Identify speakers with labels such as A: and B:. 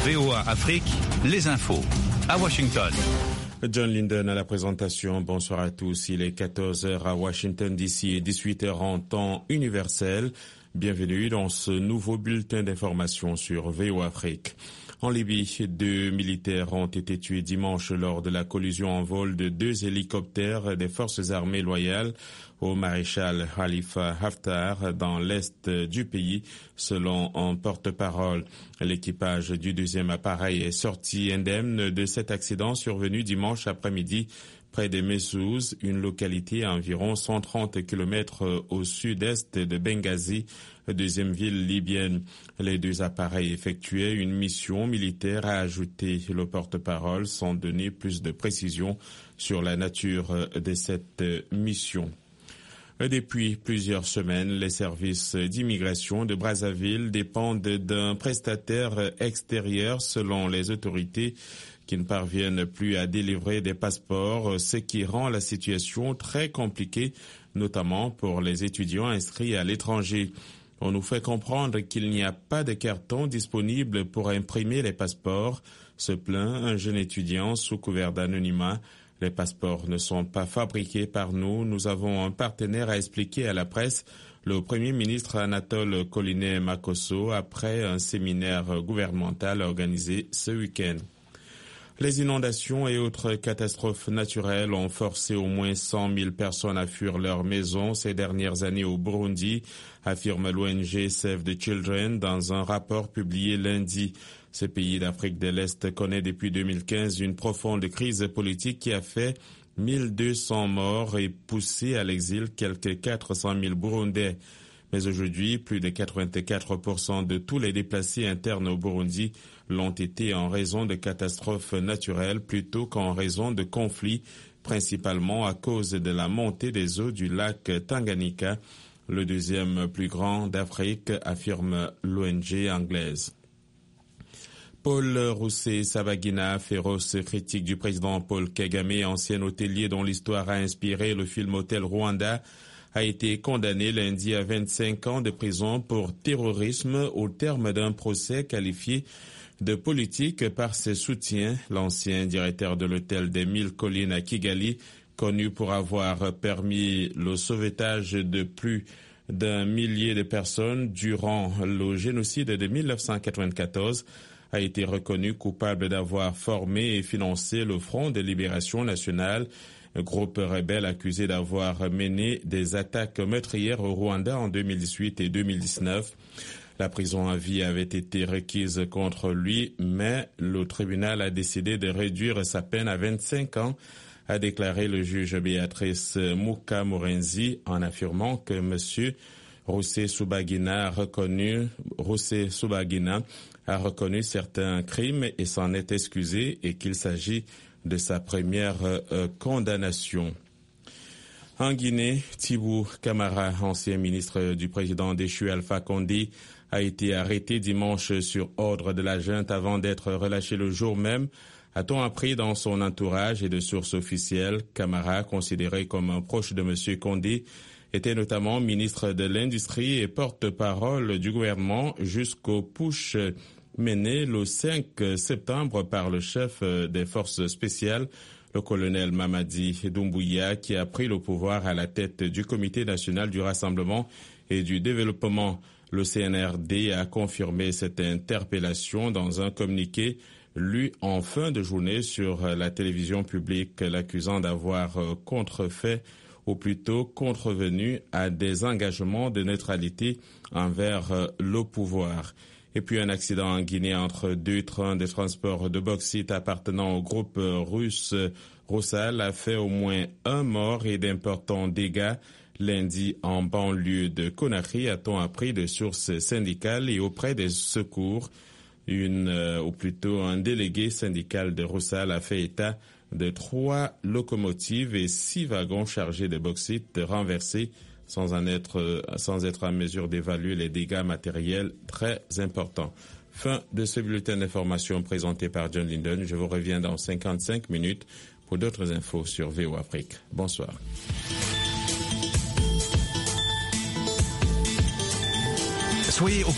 A: VOA Afrique, les infos. À Washington.
B: John Linden à la présentation. Bonsoir à tous. Il est 14h à Washington DC et 18h en temps universel. Bienvenue dans ce nouveau bulletin d'information sur VOA Afrique. En Libye, 2 militaires ont été tués dimanche lors de la collision en vol de 2 hélicoptères des forces armées loyales au maréchal Khalifa Haftar dans l'est du pays, selon un porte-parole. L'équipage du deuxième appareil est sorti indemne de cet accident survenu dimanche après-midi près de Messouz, une localité à environ 130 km au sud-est de Benghazi, deuxième ville libyenne. Les 2 appareils effectuaient une mission militaire, a ajouté le porte-parole, sans donner plus de précisions sur la nature de cette mission. Depuis plusieurs semaines, les services d'immigration de Brazzaville dépendent d'un prestataire extérieur selon les autorités qui ne parviennent plus à délivrer des passeports, ce qui rend la situation très compliquée, notamment pour les étudiants inscrits à l'étranger. On nous fait comprendre qu'il n'y a pas de carton disponible pour imprimer les passeports, se plaint un jeune étudiant sous couvert d'anonymat. Les passeports ne sont pas fabriqués par nous. Nous avons un partenaire, a expliqué à la presse le Premier ministre Anatole Colinet Makosso après un séminaire gouvernemental organisé ce week-end. Les inondations et autres catastrophes naturelles ont forcé au moins 100 000 personnes à fuir leur maison ces dernières années au Burundi, affirme l'ONG Save the Children dans un rapport publié lundi. Ce pays d'Afrique de l'Est connaît depuis 2015 une profonde crise politique qui a fait 1200 morts et poussé à l'exil quelques 400 000 Burundais. Mais aujourd'hui, plus de 84% de tous les déplacés internes au Burundi l'ont été en raison de catastrophes naturelles plutôt qu'en raison de conflits, principalement à cause de la montée des eaux du lac Tanganyika, le deuxième plus grand d'Afrique, affirme l'ONG anglaise. Paul Rusesabagina, féroce critique du président Paul Kagame, ancien hôtelier dont l'histoire a inspiré le film Hôtel Rwanda, a été condamné lundi à 25 ans de prison pour terrorisme au terme d'un procès qualifié de politique par ses soutiens. L'ancien directeur de l'hôtel des 1000 collines à Kigali, connu pour avoir permis le sauvetage de plus d'1 millier de personnes durant le génocide de 1994, a été reconnu coupable d'avoir formé et financé le Front de Libération Nationale, un groupe rebelle accusé d'avoir mené des attaques meurtrières au Rwanda en 2018 et 2019. La prison à vie avait été requise contre lui, mais le tribunal a décidé de réduire sa peine à 25 ans, a déclaré le juge Béatrice Mukamurenzi en affirmant que M. Rusesabagina a reconnu certains crimes et s'en est excusé et qu'il s'agit de sa première condamnation. En Guinée, Thibou Camara, ancien ministre du président déchu Alpha Condé, a été arrêté dimanche sur ordre de la junte avant d'être relâché le jour même, a-t-on appris dans son entourage et de sources officielles. Camara, considéré comme un proche de M. Condé, était notamment ministre de l'Industrie et porte-parole du gouvernement jusqu'au putsch mené le 5 septembre par le chef des forces spéciales, le colonel Mamadi Doumbouya, qui a pris le pouvoir à la tête du Comité national du rassemblement et du développement. Le CNRD a confirmé cette interpellation dans un communiqué lu en fin de journée sur la télévision publique, l'accusant d'avoir contrefait ou plutôt contrevenu à des engagements de neutralité envers le pouvoir. Et puis un accident en Guinée entre 2 trains de transport de bauxite appartenant au groupe russe Rusal a fait au moins 1 mort et d'importants dégâts lundi en banlieue de Conakry, a-t-on appris de sources syndicales et auprès des secours. Ou plutôt un délégué syndical de Rusal a fait état de 3 locomotives et 6 wagons chargés de bauxite renversés sans être en mesure d'évaluer les dégâts matériels très importants. Fin de ce bulletin d'information présenté par John Linden. Je vous reviens dans 55 minutes pour d'autres infos sur VOA Afrique. Bonsoir.
A: Soyez au